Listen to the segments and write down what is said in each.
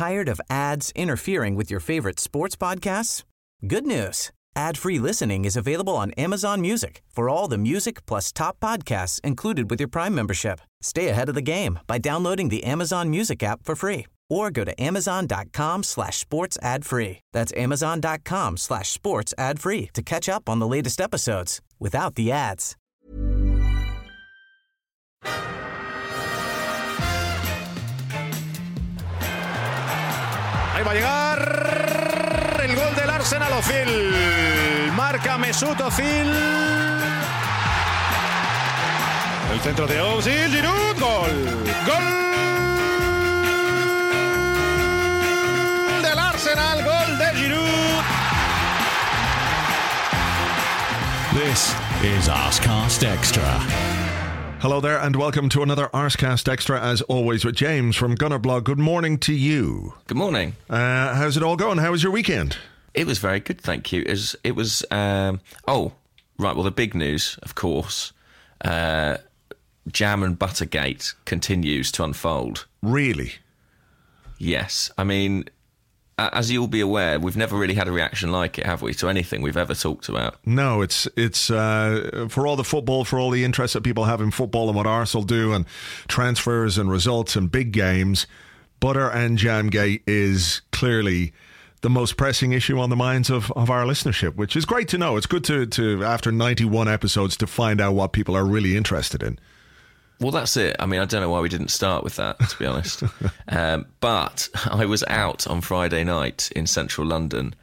Tired of ads interfering with your favorite sports podcasts? Good news. Ad-free listening is available on Amazon Music for all the music plus top podcasts included with your Prime membership. Stay ahead of the game by downloading the Amazon Music app for free or go to amazon.com/sports ad free. That's amazon.com/sports ad free to catch up on the latest episodes without the ads. Ahí va a llegar el gol del Arsenal. Özil marca Mesut Özil. El centro de Özil, Giroud, gol. Gol del Arsenal, gol de Giroud. This is Arsecast Extra. Hello there and welcome to another Arsecast Extra, as always, with James from Gunnerblog. Good morning to you. Good morning. How's it all going? How was your weekend? It was very good, thank you. It was well, the big news, of course, Jam and Buttergate continues to unfold. Really? Yes. I mean, as you'll be aware, we've never really had a reaction like it, have we, to anything we've ever talked about? No, it's for all the football, for all the interest that people have in football and what Arsenal do and transfers and results and big games, Butter and Jamgate is clearly the most pressing issue on the minds of our listenership, which is great to know. It's good to after 91 episodes, to find out what people are really interested in. Well, that's it. I mean, I don't know why we didn't start with that, to be honest. But I was out on Friday night in central London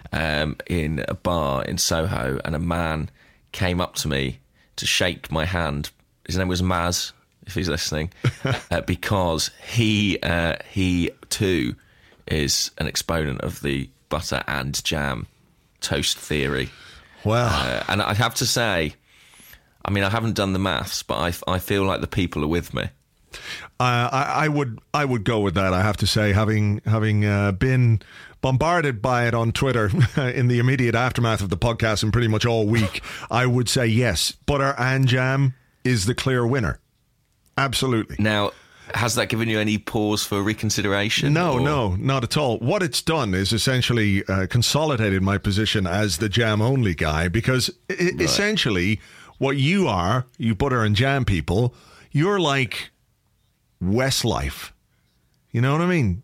in a bar in Soho, and a man came up to me to shake my hand. His name was Maz, if he's listening, because he too is an exponent of the butter and jam toast theory. Wow. And I have to say, I mean, I haven't done the maths, but I feel like the people are with me. I would go with that. I have to say, having been bombarded by it on Twitter in the immediate aftermath of the podcast and pretty much all week, I would say yes, butter and jam is the clear winner. Absolutely. Now, has that given you any pause for reconsideration? No, not at all. What it's done is essentially consolidated my position as the jam-only guy, because essentially what you are, you butter and jam people, you're like Westlife. You know what I mean?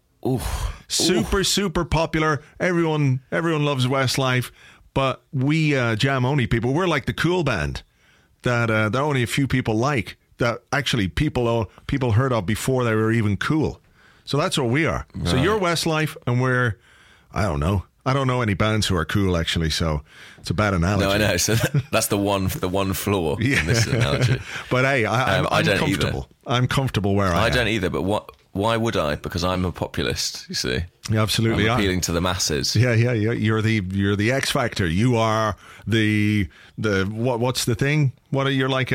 Super popular. Everyone loves Westlife, but we jam-only people, we're like the cool band that only a few people like, that actually people heard of before they were even cool. So that's what we are. Right. So you're Westlife and we're, I don't know any bands who are cool, actually, so it's a bad analogy. No, I know. So that's the one flaw in this analogy. But hey, I'm don't comfortable. Either. I'm comfortable where I am. I don't either, but why would I? Because I'm a populist, you see. You absolutely I'm appealing to the masses. Yeah. You're the X Factor. You are the what's the thing? What are you like?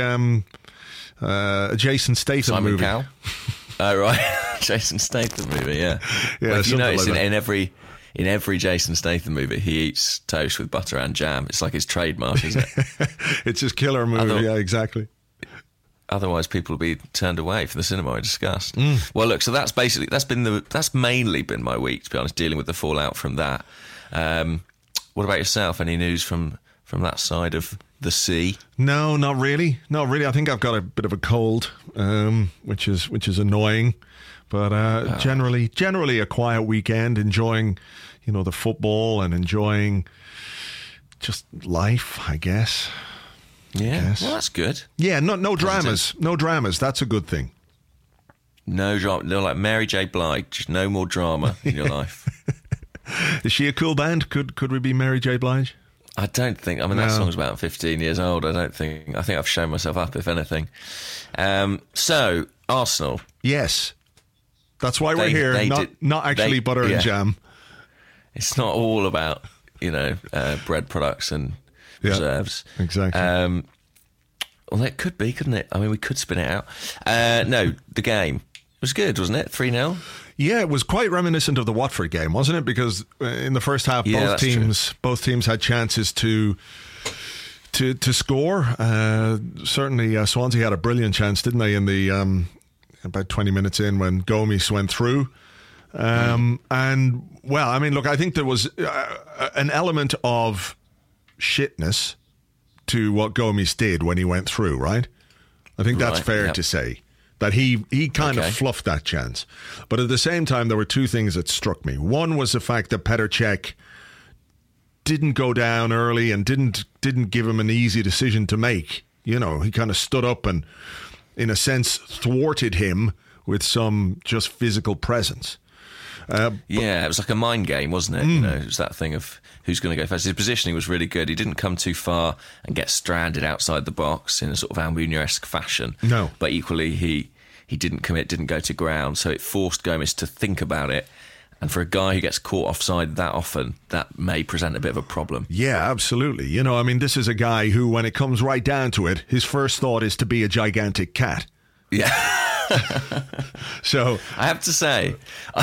A Jason Statham Simon movie. Cowell? Oh, right. Jason Statham movie, yeah. Well, if you notice, like in every Jason Statham movie, he eats toast with butter and jam. It's like his trademark, isn't it? It's his killer move, yeah, exactly. Otherwise, people will be turned away from the cinema in disgust. Well, look, so that's mainly been my week, to be honest, dealing with the fallout from that. What about yourself? Any news from that side of the sea? No, not really. I think I've got a bit of a cold, which is annoying, but generally a quiet weekend, enjoying, the football and enjoying just life, I guess. Yeah, well, that's good. Yeah, no dramas. No dramas. That's a good thing. No drama. No, like Mary J. Blige, just no more drama in your life. Is she a cool band? Could we be Mary J. Blige? I don't think. I mean, that song's about 15 years old. I think I've shown myself up, if anything. So, Arsenal. Yes. That's why we're here. Not actually butter and jam. It's not all about, bread products and reserves. Exactly. Well, it could be, couldn't it? I mean, we could spin it out. No, the game was good, wasn't it? 3-0. Yeah, it was quite reminiscent of the Watford game, wasn't it? Because in the first half, both teams had chances to score. Certainly, Swansea had a brilliant chance, didn't they? In the about 20 minutes in, when Gomes went through. And, well, I mean, look, I think there was an element of shitness to what Gomes did when he went through, right? I think that's fair to say. That he kind of fluffed that chance. But at the same time, there were two things that struck me. One was the fact that Petr Cech didn't go down early and didn't give him an easy decision to make. You know, he kind of stood up and, in a sense, thwarted him with some just physical presence. It was like a mind game, wasn't it? You know, it was that thing of who's going to go first. His positioning was really good. He didn't come too far and get stranded outside the box in a sort of Almunia-esque fashion. No. But equally, he didn't commit, didn't go to ground, so it forced Gomes to think about it. And for a guy who gets caught offside that often, that may present a bit of a problem. Yeah, absolutely. You know, I mean, this is a guy who, when it comes right down to it, his first thought is to be a gigantic cat. Yeah. So I have to say,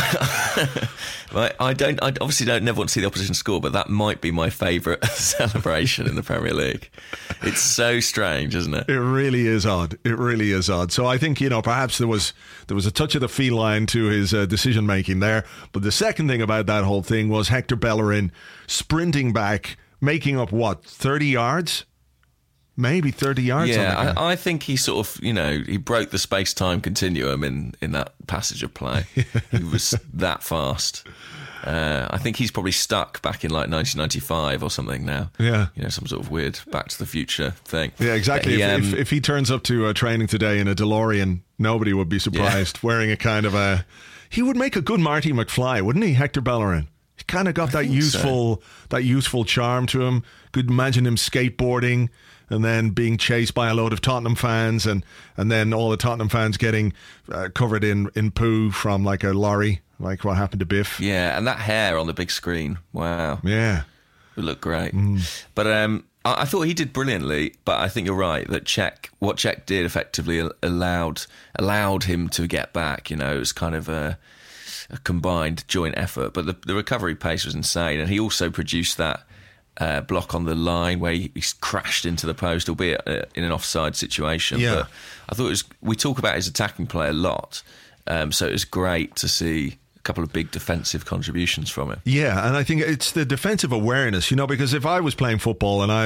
I obviously never want to see the opposition score, but that might be my favourite celebration in the Premier League. It's so strange, isn't it? It really is odd. It really is odd. So I think, you know, perhaps there was a touch of the feline to his decision making there. But the second thing about that whole thing was Hector Bellerin sprinting back, making up 30 yards. Maybe 30 yards. Yeah, I think he sort of, you know, he broke the space-time continuum in that passage of play. He was that fast. I think he's probably stuck back in like 1995 or something now. Yeah. You know, some sort of weird Back to the Future thing. Yeah, exactly. If he turns up to training today in a DeLorean, nobody would be surprised. Wearing a kind of he would make a good Marty McFly, wouldn't he, Hector Bellerin? He kind of got that youthful charm to him. Could imagine him skateboarding and then being chased by a load of Tottenham fans, and then all the Tottenham fans getting covered in poo from like a lorry, like what happened to Biff. Yeah, and that hair on the big screen. Wow. Yeah. It looked great. But I thought he did brilliantly, but I think you're right that what Cech did effectively allowed him to get back. You know, it was kind of a combined joint effort, but the recovery pace was insane, and he also produced that block on the line where he crashed into the post, albeit in an offside situation. Yeah. But I thought we talk about his attacking play a lot, so it was great to see a couple of big defensive contributions from him. Yeah, and I think it's the defensive awareness, you know, because if I was playing football and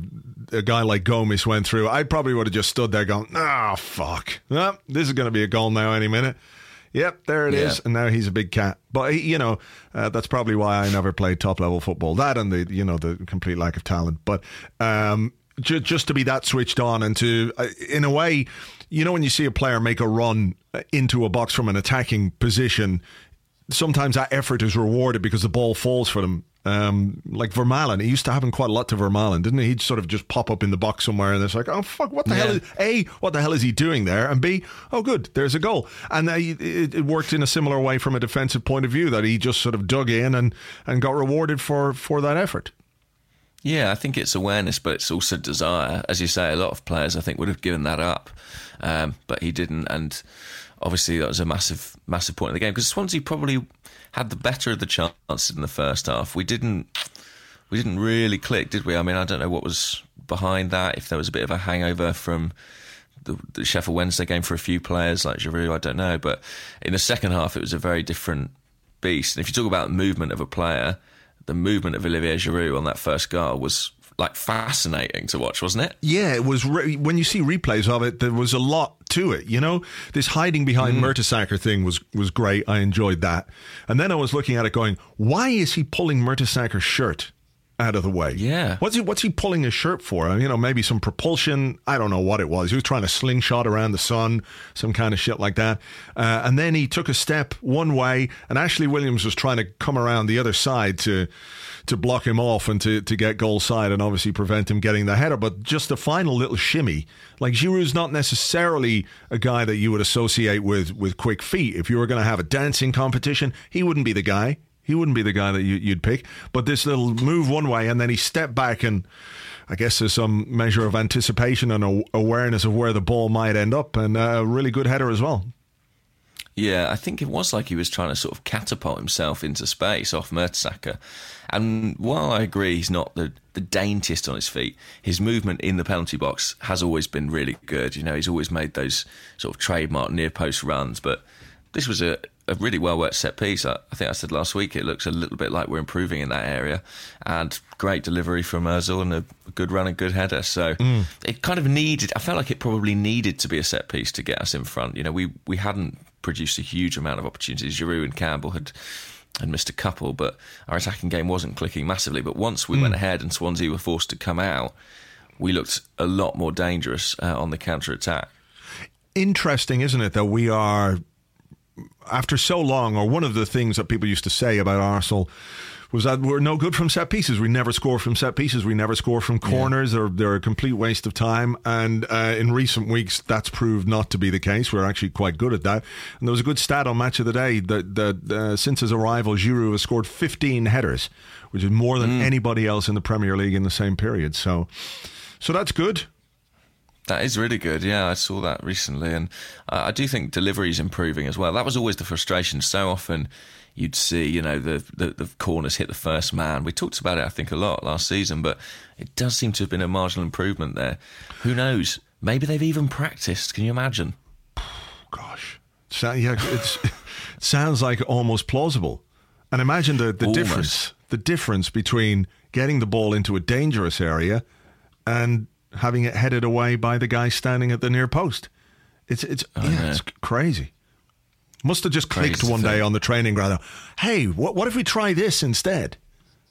a guy like Gomes went through, I probably would have just stood there going, fuck. Well, this is going to be a goal now any minute. Yep, there it is, and now he's a big cat. But that's probably why I never played top level football. That and the complete lack of talent. But just to be that switched on and to, in a way, you know, when you see a player make a run into a box from an attacking position, sometimes that effort is rewarded because the ball falls for them. Like Vermaelen, it used to happen quite a lot to Vermaelen, didn't he? He'd sort of just pop up in the box somewhere and it's like, oh fuck, what the hell is what the hell is he doing there? And B, oh good, there's a goal. And it worked in a similar way from a defensive point of view, that he just sort of dug in and got rewarded for that effort. Yeah, I think it's awareness, but it's also desire. As you say, a lot of players I think would have given that up, but he didn't, and obviously that was a massive point in the game, because Swansea probably had the better of the chances in the first half. We didn't really click, did we? I mean, I don't know what was behind that, if there was a bit of a hangover from the Sheffield Wednesday game for a few players like Giroud, I don't know. But in the second half, it was a very different beast. And if you talk about the movement of a player, the movement of Olivier Giroud on that first goal was like fascinating to watch, wasn't it? Yeah, it was. When you see replays of it, there was a lot to it. You know, this hiding behind Mertesacker thing was great. I enjoyed that. And then I was looking at it going, why is he pulling Mertesacker's shirt out of the way? Yeah. What's he pulling his shirt for? You know, maybe some propulsion. I don't know what it was. He was trying to slingshot around the sun, some kind of shit like that. And then he took a step one way, and Ashley Williams was trying to come around the other side to block him off and to get goal side and obviously prevent him getting the header. But just the final little shimmy, like Giroud's not necessarily a guy that you would associate with quick feet. If you were going to have a dancing competition, he wouldn't be the guy. He wouldn't be the guy that you'd pick. But this little move one way, and then he stepped back, and I guess there's some measure of anticipation and awareness of where the ball might end up, and a really good header as well. Yeah, I think it was like he was trying to sort of catapult himself into space off Mertesacker. And while I agree he's not the daintiest on his feet, his movement in the penalty box has always been really good. You know, he's always made those sort of trademark near-post runs. But this was a a really well worked set piece. I think I said last week it looks a little bit like we're improving in that area, and great delivery from Ozil and a good run and good header. So it kind of needed. I felt like it probably needed to be a set piece to get us in front. You know, we hadn't produced a huge amount of opportunities. Giroud and Campbell had missed a couple, but our attacking game wasn't clicking massively. But once we went ahead and Swansea were forced to come out, we looked a lot more dangerous on the counter-attack. Interesting, isn't it, that we are, after so long, or one of the things that people used to say about Arsenal was that we're no good from set pieces. We never score from set pieces. We never score from corners, or they're a complete waste of time. And in recent weeks, that's proved not to be the case. We're actually quite good at that. And there was a good stat on Match of the Day that since his arrival, Giroud has scored 15 headers, which is more than anybody else in the Premier League in the same period. So that's good. That is really good, yeah. I saw that recently, and I do think delivery is improving as well. That was always the frustration. So often you'd see, you know, the corners hit the first man. We talked about it, I think, a lot last season, but it does seem to have been a marginal improvement there. Who knows? Maybe they've even practiced. Can you imagine? Gosh. It sounds like almost plausible. And imagine the difference between getting the ball into a dangerous area and having it headed away by the guy standing at the near post. It's crazy. Must have just clicked one day on the training ground. Hey, what if we try this instead?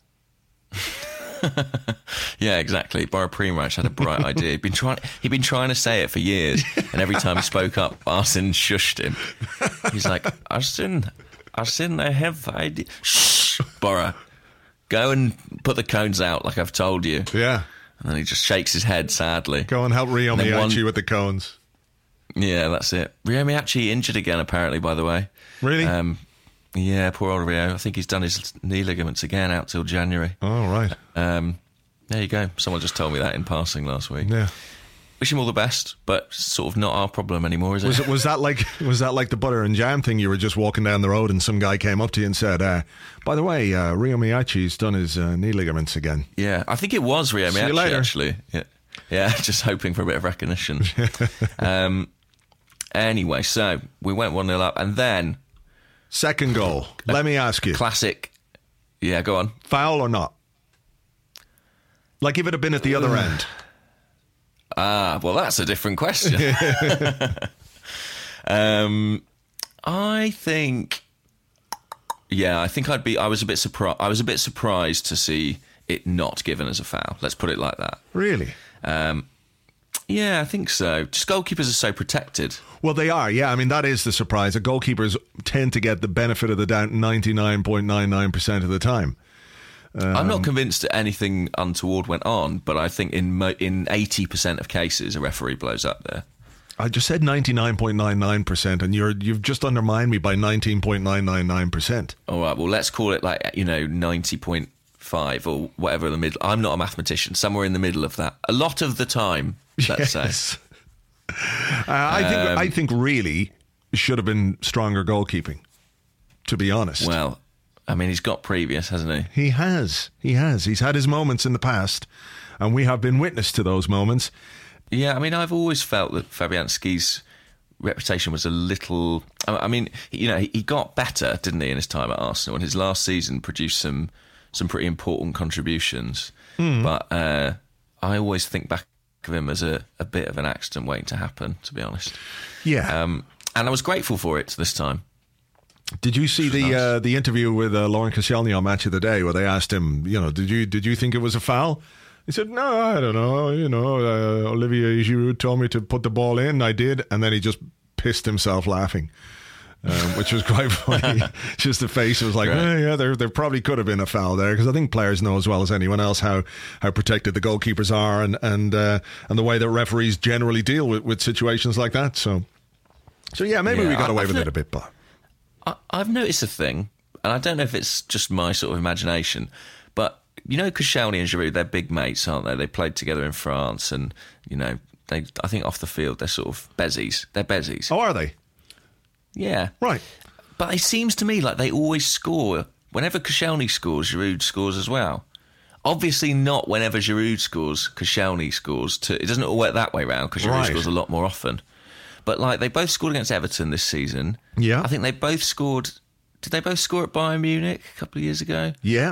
Yeah, exactly. Boro Primož had a bright idea. He'd been trying to say it for years, and every time he spoke up, Arsene shushed him. He's like, Arsene, I have idea. Shh, Boro, go and put the cones out like I've told you. Yeah. And then he just shakes his head sadly. Go and help Rio Miyachi with the cones. Yeah, that's it. Rio Miyachi injured again, apparently, by the way. Really? Yeah, poor old Rio. I think he's done his knee ligaments again out till January. Oh, right. There you go. Someone just told me that in passing last week. Yeah. Wish him all the best, but sort of not our problem anymore, is it? Was that like the butter and jam thing? You were just walking down the road and some guy came up to you and said, by the way, Rio Miyachi's done his knee ligaments again. Yeah, I think it was Rio Miyachi, actually. Yeah, just hoping for a bit of recognition. Anyway, so we went 1-0 up, and then... Second goal. Let me ask you. Classic. Yeah, go on. Foul or not? Like if it had been at the other end. Well, that's a different question. I think I was a bit surprised. I was a bit surprised to see it not given as a foul. Let's put it like that. Really? Yeah, I think so. Just goalkeepers are so protected. Well, they are, yeah. I mean, that is the surprise. The goalkeepers tend to get the benefit of the doubt 99.99% of the time. I'm not convinced that anything untoward went on, but I think in 80% of cases, a referee blows up there. I just said 99.99%, and you've just undermined me by 19.999%. All right, well, let's call it 90.5 or whatever in the middle. I'm not a mathematician. Somewhere in the middle of that. A lot of the time, let's say. I think really should have been stronger goalkeeping, to be honest. Well, I mean, he's got previous, hasn't he? He has. He's had his moments in the past, and we have been witness to those moments. Yeah, I mean, I've always felt that Fabianski's reputation was a little... I mean, he got better, didn't he, in his time at Arsenal, and his last season produced some pretty important contributions. But I always think back of him as a bit of an accident waiting to happen, to be honest. Yeah. And I was grateful for it this time. Did you see the interview with Laurent Koscielny on Match of the Day, where they asked him, did you think it was a foul? He said, no, I don't know. Olivier Giroud told me to put the ball in. I did. And then he just pissed himself laughing, which was quite funny. Just the face was like, there probably could have been a foul there, because I think players know as well as anyone else how protected the goalkeepers are and the way that referees generally deal with situations like that. So yeah, maybe we got away with it a bit, but... I've noticed a thing, and I don't know if it's just my sort of imagination, but Koscielny and Giroud, they're big mates, aren't they? They played together in France, and I think off the field they're sort of bezies. They're bezies. Oh, are they? Yeah, right. But it seems to me like they always score. Whenever Koscielny scores, Giroud scores as well. Obviously not whenever Giroud scores, Koscielny scores. It doesn't all work that way round, because Giroud scores a lot more often. but like they both scored against Everton this season. Yeah. I think they both scored. Did they both score at Bayern Munich a couple of years ago? Yeah.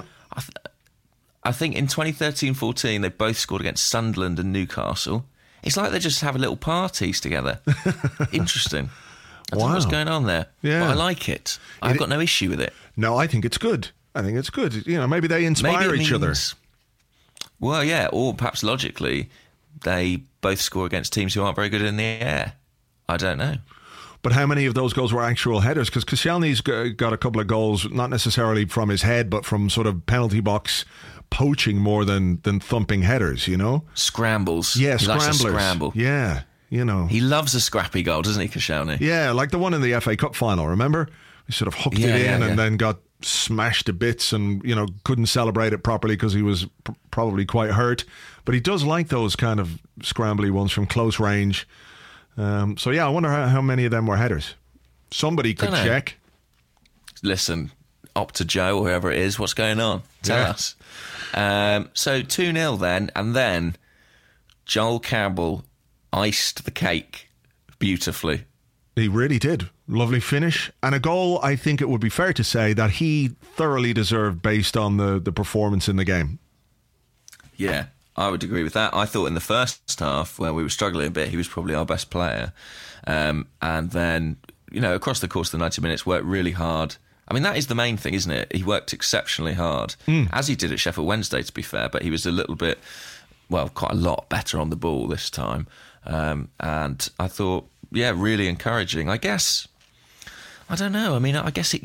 I think in 2013-14 they both scored against Sunderland and Newcastle. It's like they just have a little parties together. Interesting. I don't know what's going on there. Yeah. But I like it. I've got no issue with it. No, I think it's good. Maybe they inspire each other. Well, yeah, or perhaps logically, they both score against teams who aren't very good in the air. I don't know. But how many of those goals were actual headers? Because Koscielny's got a couple of goals, not necessarily from his head, but from sort of penalty box poaching more than thumping headers, you know? Scrambles. Yeah, he scramblers. Likes a scramble. Yeah, you know. He loves a scrappy goal, doesn't he, Koscielny? Yeah, like the one in the FA Cup final, remember? He sort of hooked it in and then got smashed to bits and, you know, couldn't celebrate it properly because he was probably quite hurt. But he does like those kind of scrambly ones from close range. So, yeah, I wonder how many of them were headers. Somebody could check. Listen, Opta Joe or whoever it is, what's going on? Tell us. So 2-0 then, and then Joel Campbell iced the cake beautifully. He really did. Lovely finish. And a goal, I think it would be fair to say, that he thoroughly deserved based on the performance in the game. Yeah, I would agree with that. I thought in the first half, where we were struggling a bit, he was probably our best player. And then, you know, across the course of the 90 minutes, worked really hard. I mean, that is the main thing, isn't it? He worked exceptionally hard, as he did at Sheffield Wednesday, to be fair, but he was a little bit, well, quite a lot better on the ball this time. And I thought, yeah, really encouraging. I guess, I don't know. I mean, I guess,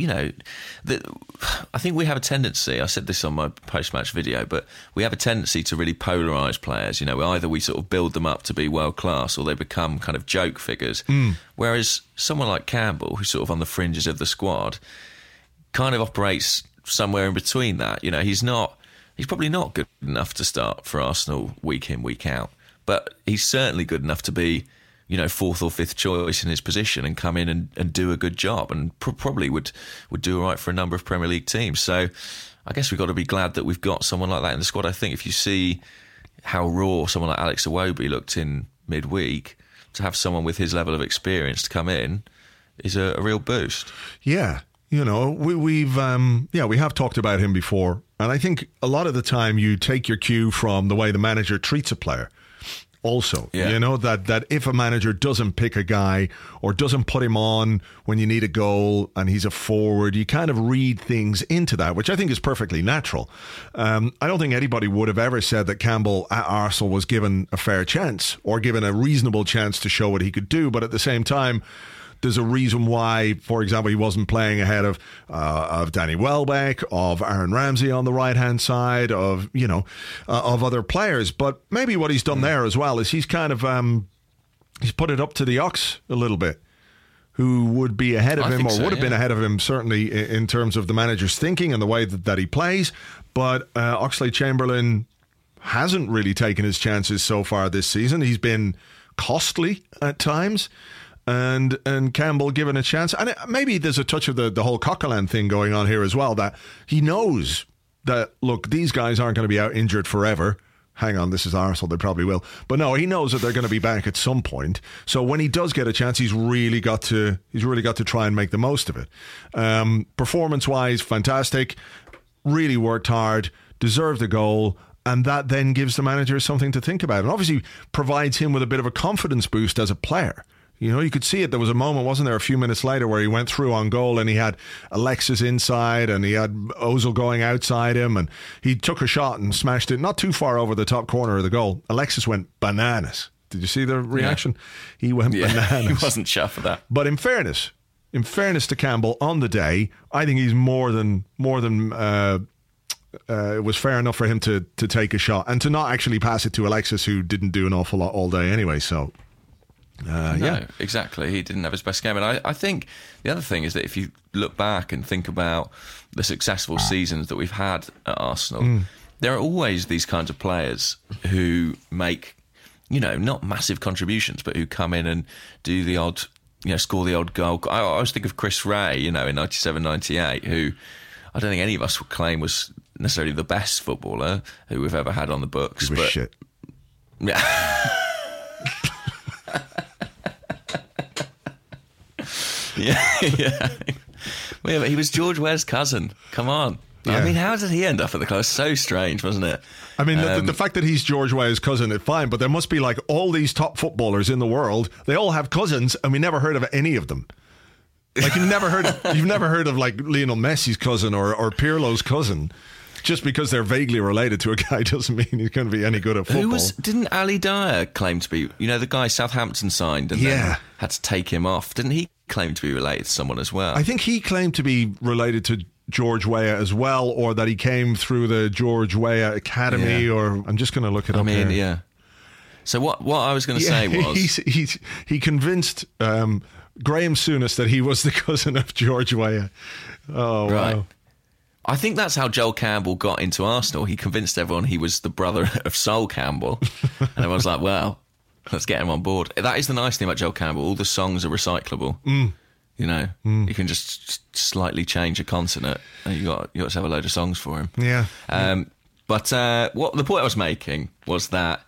I think we have a tendency, I said this on my post-match video, but we have a tendency to really polarise players. You know, either we sort of build them up to be world-class or they become kind of joke figures. Whereas someone like Campbell, who's sort of on the fringes of the squad, kind of operates somewhere in between that. You know, he's probably not good enough to start for Arsenal week in, week out, but he's certainly good enough to be, you know, fourth or fifth choice in his position and come in and do a good job, and probably would do all right for a number of Premier League teams. So I guess we've got to be glad that we've got someone like that in the squad. I think if you see how raw someone like Alex Iwobi looked in midweek, to have someone with his level of experience to come in is a real boost. Yeah. You know, we have talked about him before, and I think a lot of the time you take your cue from the way the manager treats a player. Also, you know, that if a manager doesn't pick a guy or doesn't put him on when you need a goal and he's a forward, you kind of read things into that, which I think is perfectly natural. I don't think anybody would have ever said that Campbell at Arsenal was given a fair chance or given a reasonable chance to show what he could do, but at the same time, there's a reason why, for example, he wasn't playing ahead of Danny Welbeck, of Aaron Ramsey on the right-hand side, of other players. But maybe what he's done there as well is he's kind of he's put it up to the Ox a little bit, who would be ahead of him, or would have been ahead of him, certainly in terms of the manager's thinking and the way that he plays. But Oxlade-Chamberlain hasn't really taken his chances so far this season. He's been costly at times. And Campbell given a chance. And maybe there's a touch of the whole Coquelin thing going on here as well, that he knows that, look, these guys aren't going to be out injured forever. Hang on, this is Arsenal, they probably will. But no, he knows that they're going to be back at some point. So when he does get a chance, he's really got to try and make the most of it. Performance-wise, fantastic. Really worked hard, deserved a goal. And that then gives the manager something to think about. And obviously provides him with a bit of a confidence boost as a player. You know, you could see it. There was a moment, wasn't there, a few minutes later where he went through on goal and he had Alexis inside and he had Ozil going outside him and he took a shot and smashed it not too far over the top corner of the goal. Alexis went bananas. Did you see the reaction? Yeah. He went bananas. He wasn't chuffed for that. But in fairness to Campbell on the day, I think he's more than it was fair enough for him to take a shot and to not actually pass it to Alexis, who didn't do an awful lot all day anyway, so... No, exactly. He didn't have his best game. And I think the other thing is that if you look back and think about the successful seasons that we've had at Arsenal, there are always these kinds of players who make, you know, not massive contributions, but who come in and do the odd, you know, score the odd goal. I always think of Chris Ray, you know, in 97-98, who I don't think any of us would claim was necessarily the best footballer who we've ever had on the books. He was shit. Yeah. Yeah. Well, but he was George Ware's cousin. Come on. Yeah. I mean, how did he end up at the club? So strange, wasn't it? I mean, the fact that he's George Weah's cousin, it's fine, but there must be like all these top footballers in the world. They all have cousins, and we never heard of any of them. Like you've never heard of like Lionel Messi's cousin or Pirlo's cousin. Just because they're vaguely related to a guy doesn't mean he's going to be any good at football. Didn't Ali Dyer claim to be, the guy Southampton signed and then had to take him off? Didn't he claim to be related to someone as well? I think he claimed to be related to George Weah as well, or that he came through the George Weah Academy, or I'm just going to look it up here. Yeah. So what I was going to say was... He convinced Graham Souness that he was the cousin of George Weah. Oh, right. Wow. I think that's how Joel Campbell got into Arsenal. He convinced everyone he was the brother of Sol Campbell. And everyone's like, well, let's get him on board. That is the nice thing about Joel Campbell. All the songs are recyclable. You can just slightly change a consonant and you got to have a load of songs for him. Yeah. But what the point I was making was that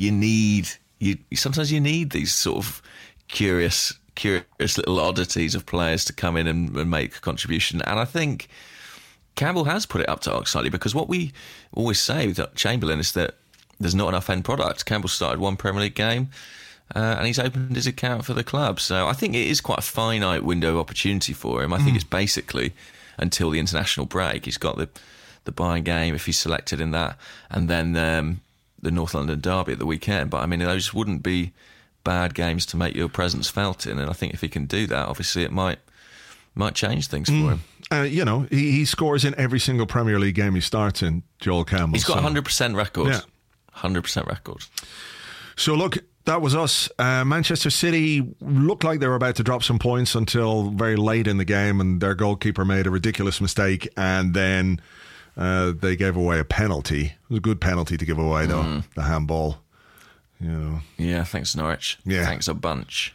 sometimes you need these sort of curious little oddities of players to come in and make a contribution. And I think Campbell has put it up to Ox slightly, because what we always say with Chamberlain is that there's not enough end product. Campbell started one Premier League game and he's opened his account for the club. So I think it is quite a finite window of opportunity for him. I think it's basically until the international break. He's got the Bayern game if he's selected in that, and then the North London derby at the weekend. But I mean, those wouldn't be bad games to make your presence felt in, and I think if he can do that, obviously it might change things for him. He scores in every single Premier League game he starts in, Joel Campbell. He's got 100% records. Yeah. 100% records. So look, that was us. Manchester City looked like they were about to drop some points until very late in the game, and their goalkeeper made a ridiculous mistake, and then they gave away a penalty. It was a good penalty to give away, though, the handball. Yeah, thanks Norwich. Yeah. Thanks a bunch.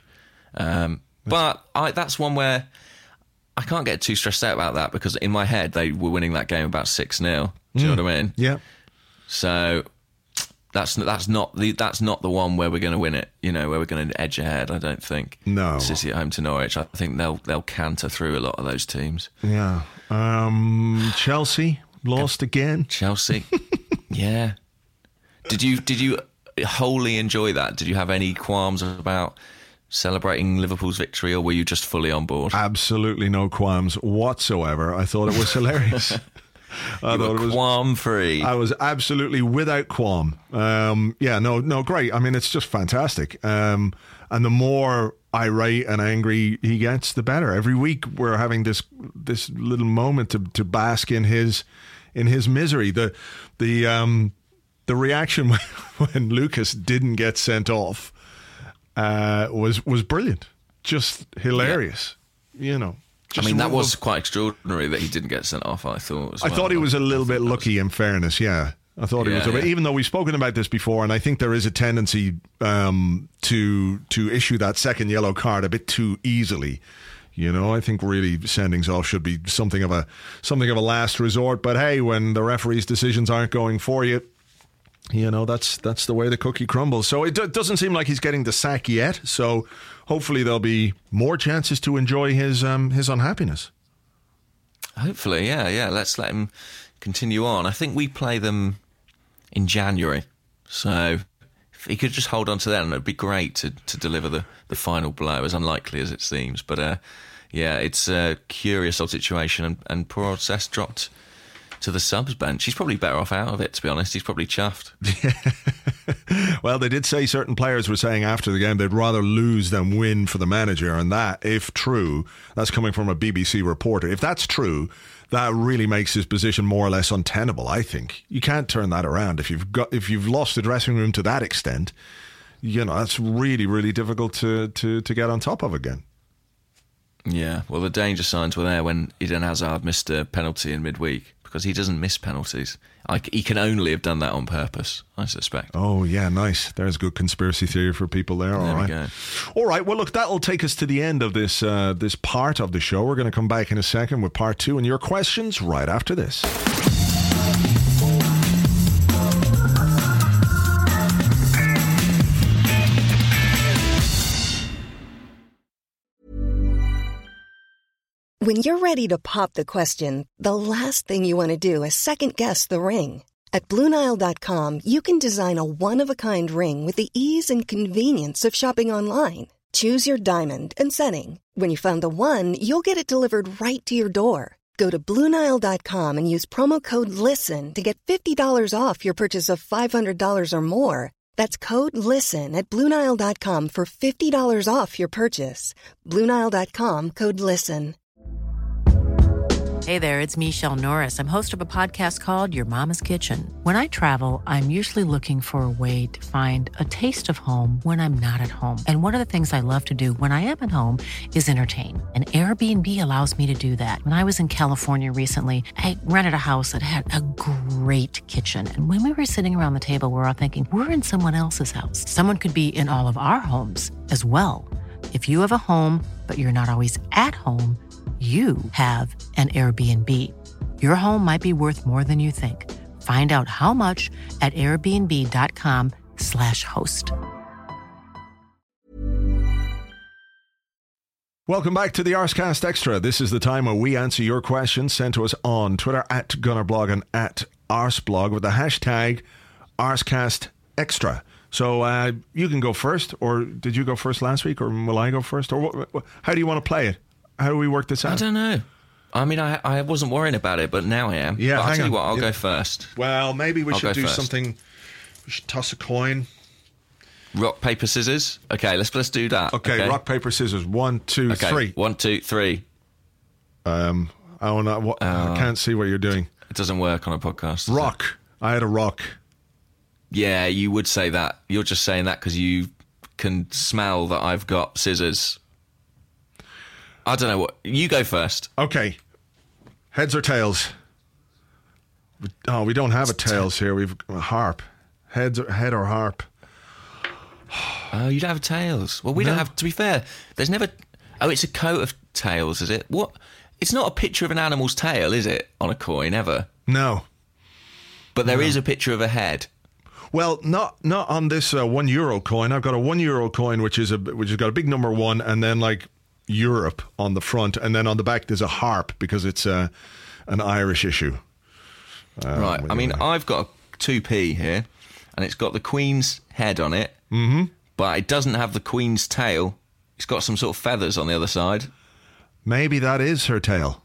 But that's one where I can't get too stressed out about that, because in my head they were winning that game about 6-0. Do you know what I mean? Yeah. So that's not the one where we're going to win it. Where we're going to edge ahead. I don't think. No. City at home to Norwich. I think they'll canter through a lot of those teams. Yeah. Chelsea lost again. Chelsea. Yeah. Did you wholly enjoy that? Did you have any qualms about celebrating Liverpool's victory, or were you just fully on board? Absolutely no qualms whatsoever. I thought it was hilarious. Qualm-free. I was absolutely without qualm. Great. I mean, it's just fantastic. And the more irate and angry he gets, the better. Every week we're having this little moment to bask in his misery. The reaction when Lucas didn't get sent off was brilliant, just hilarious. That was quite extraordinary that he didn't get sent off. I thought. I thought he was a little bit lucky. In fairness, yeah, I thought he was. Even though we've spoken about this before, and I think there is a tendency to issue that second yellow card a bit too easily. I think really sendings off should be something of a last resort. But hey, when the referee's decisions aren't going for you, that's the way the cookie crumbles. So it doesn't seem like he's getting the sack yet. So hopefully there'll be more chances to enjoy his unhappiness. Hopefully, yeah. Let's let him continue on. I think we play them in January. So if he could just hold on to that, and it'd be great to deliver the final blow, as unlikely as it seems. But it's a curious old situation, and poor old Cesc dropped to the subs bench. He's probably better off out of it, to be honest. He's probably chuffed. Well, they did say certain players were saying after the game they'd rather lose than win for the manager, and that, if true, that's coming from a BBC reporter. If that's true, that really makes his position more or less untenable, I think. You can't turn that around. If you've lost the dressing room to that extent, that's really, really difficult to get on top of again. Yeah, well, the danger signs were there when Eden Hazard missed a penalty in midweek, because he doesn't miss penalties. He can only have done that on purpose, I suspect. Oh, yeah, nice. There's a good conspiracy theory for people there. All right. Go. All right, well, look, that'll take us to the end of this part of the show. We're going to come back in a second with part 2 and your questions right after this. When you're ready to pop the question, the last thing you want to do is second-guess the ring. At BlueNile.com, you can design a one-of-a-kind ring with the ease and convenience of shopping online. Choose your diamond and setting. When you find the one, you'll get it delivered right to your door. Go to BlueNile.com and use promo code LISTEN to get $50 off your purchase of $500 or more. That's code LISTEN at BlueNile.com for $50 off your purchase. BlueNile.com, code LISTEN. Hey there, it's Michelle Norris. I'm host of a podcast called Your Mama's Kitchen. When I travel, I'm usually looking for a way to find a taste of home when I'm not at home. And one of the things I love to do when I am at home is entertain. And Airbnb allows me to do that. When I was in California recently, I rented a house that had a great kitchen. And when we were sitting around the table, we were all thinking, we're in someone else's house. Someone could be in all of our homes as well. If you have a home, but you're not always at home, you have an Airbnb. Your home might be worth more than you think. Find out how much at airbnb.com/host. Welcome back to the Arscast Extra. This is the time where we answer your questions sent to us on Twitter at GunnerBlog and at Arsblog with the hashtag ArscastExtra. So you can go first, or did you go first last week, or will I go first? Or how do you want to play it? How do we work this out? I don't know. I mean, I wasn't worrying about it, but now I am. Yeah, but I'll tell you what, I'll go first. Well, maybe we should do first. something. We should toss a coin. Rock, paper, scissors. Okay, let's do that. Okay, rock, paper, scissors. 1, 2, 3. 1, 2, 3. I can't see what you're doing. It doesn't work on a podcast. Rock. I had a rock. Yeah, you would say that. You're just saying that because you can smell that I've got scissors. I don't know what. You go first. Okay. Heads or tails? Oh, we don't have a tails here. We've a harp. Head or harp? Oh, you don't have tails. Well, we don't have. To be fair, there's never. Oh, it's a coat of tails, is it? What? It's not a picture of an animal's tail, is it? On a coin, ever? No. But there is a picture of a head. Well, not on this €1 coin. I've got a €1 coin which has got a big number 1, and then like Europe on the front, and then on the back there's a harp because it's an Irish issue. Right. I mean, I've got a 2p here, and it's got the Queen's head on it, but it doesn't have the Queen's tail. It's got some sort of feathers on the other side. Maybe that is her tail.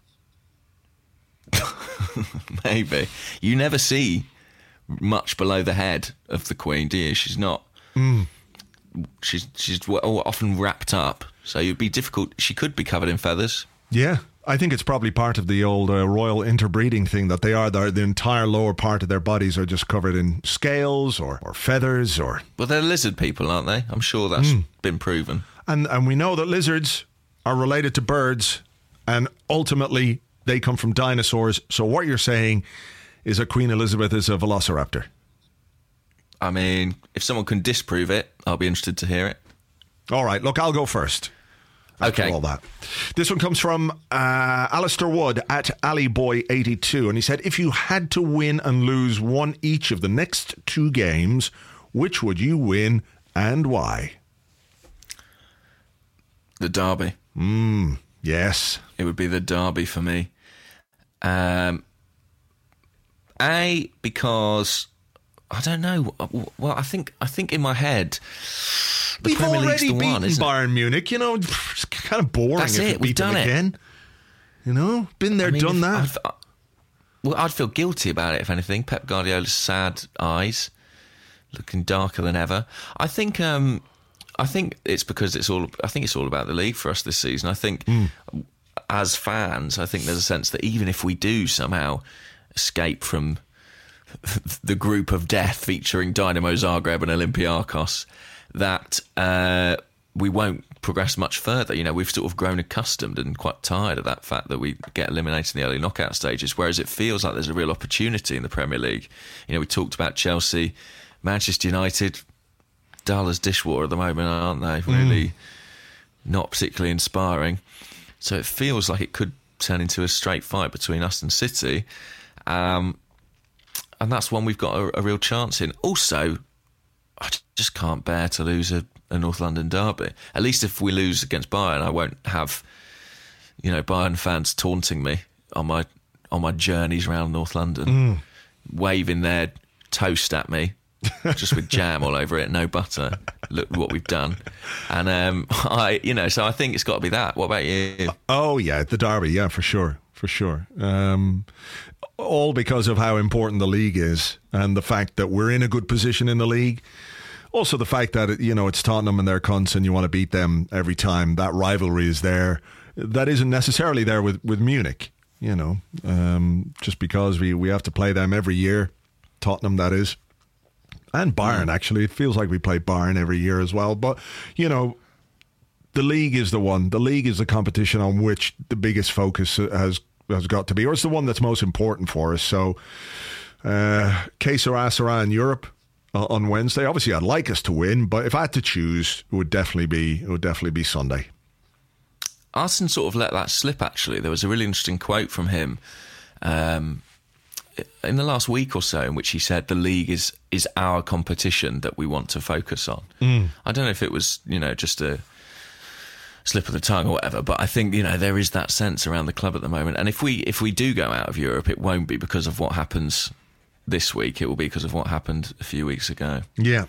Maybe. You never see much below the head of the Queen, do you? She's not. She's often wrapped up, so it'd be difficult. She could be covered in feathers. Yeah, I think it's probably part of the old royal interbreeding thing that the entire lower part of their bodies are just covered in scales or feathers or. Well, they're lizard people, aren't they? I'm sure that's been proven. And we know that lizards are related to birds, and ultimately they come from dinosaurs. So what you're saying is that Queen Elizabeth is a velociraptor. I mean, if someone can disprove it, I'll be interested to hear it. All right, look, I'll go first. Okay. All that. This one comes from Alistair Wood at AliBoy82, and he said, if you had to win and lose one each of the next 2 games, which would you win and why? The Derby. Yes. It would be the Derby for me. Because I don't know. Well, I think in my head, the Premier League's the one, isn't it? Bayern Munich. You know, it's kind of boring. That's it. We've done it again. You know, been there, done that. I'd feel guilty about it if anything. Pep Guardiola's sad eyes, looking darker than ever. I think it's because it's all about the league for us this season. I think as fans, I think there's a sense that even if we do somehow escape from the group of death featuring Dynamo Zagreb and Olympiacos, that we won't progress much further. You know, we've sort of grown accustomed and quite tired of that fact that we get eliminated in the early knockout stages, whereas it feels like there's a real opportunity in the Premier League. You know, we talked about Chelsea, Manchester United, dull as dishwater at the moment, aren't they? Really not particularly inspiring. So it feels like it could turn into a straight fight between us and City. And that's one we've got a real chance in. Also, I just can't bear to lose a North London derby. At least if we lose against Bayern, I won't have Bayern fans taunting me on my journeys around North London, waving their toast at me, just with jam all over it, no butter. Look what we've done. And so I think it's got to be that. What about you? Oh yeah, the derby, yeah, for sure. All because of how important the league is, and the fact that we're in a good position in the league. Also the fact that it's Tottenham and they're cunts and you want to beat them every time. That rivalry is there. That isn't necessarily there with Munich. Just because we have to play them every year. Tottenham, that is. And Bayern, actually. It feels like we play Bayern every year as well. But, the league is the one. The league is the competition on which the biggest focus has got to be. Or it's the one that's most important for us. So, Que Sera in Europe on Wednesday. Obviously, I'd like us to win. But if I had to choose, it would definitely be Sunday. Arsene sort of let that slip, actually. There was a really interesting quote from him in the last week or so in which he said the league is our competition that we want to focus on. I don't know if it was, just a slip of the tongue or whatever, but I think, there is that sense around the club at the moment. And if we do go out of Europe, it won't be because of what happens this week. It will be because of what happened a few weeks ago. Yeah.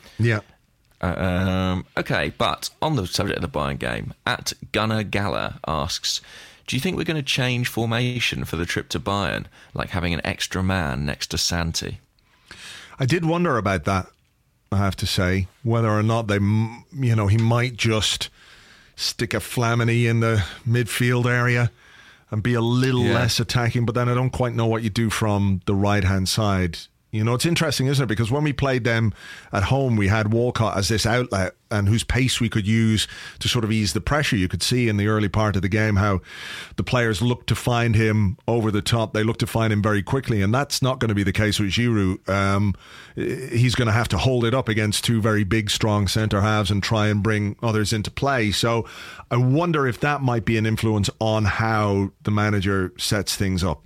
Okay, but on the subject of the Bayern game, at Gunnar Gala asks, do you think we're going to change formation for the trip to Bayern, like having an extra man next to Santi? I did wonder about that, I have to say, whether or not he might just stick a Flamini in the midfield area and be a little less attacking, but then I don't quite know what you do from the right-hand side. It's interesting, isn't it? Because when we played them at home, we had Walcott as this outlet and whose pace we could use to sort of ease the pressure. You could see in the early part of the game how the players looked to find him over the top. They looked to find him very quickly, and that's not going to be the case with Giroud. He's going to have to hold it up against two very big, strong centre-halves and try and bring others into play. So I wonder if that might be an influence on how the manager sets things up.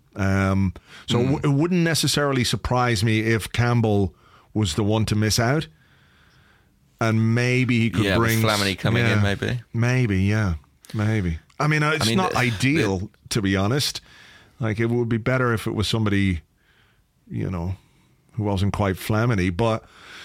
It wouldn't necessarily surprise me if Campbell was the one to miss out, and maybe he could bring Flamini coming in. Maybe. I mean, it's not ideal, to be honest. Like, it would be better if it was somebody, who wasn't quite Flamini, but